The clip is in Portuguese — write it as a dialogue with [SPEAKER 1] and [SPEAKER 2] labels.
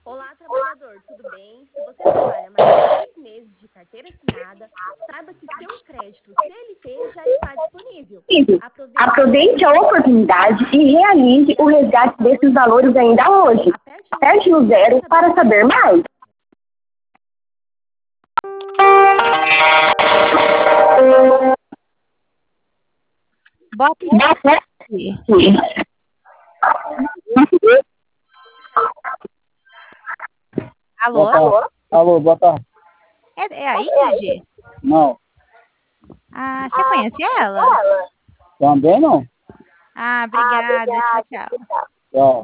[SPEAKER 1] Olá, trabalhador, tudo bem? Se você trabalha mais de 6 meses de carteira assinada, saiba que seu crédito CLT já está disponível.
[SPEAKER 2] Aproveite a oportunidade e realize o resgate desses valores ainda hoje. Aperte no zero para saber mais.
[SPEAKER 3] Boa tarde. Alô?
[SPEAKER 4] Alô, boa tarde.
[SPEAKER 3] É a Ingrid?
[SPEAKER 4] Não,
[SPEAKER 3] Ah, você conhece ela?
[SPEAKER 4] também não.
[SPEAKER 3] Ah, obrigada. Tchau, tchau.
[SPEAKER 4] Tchau.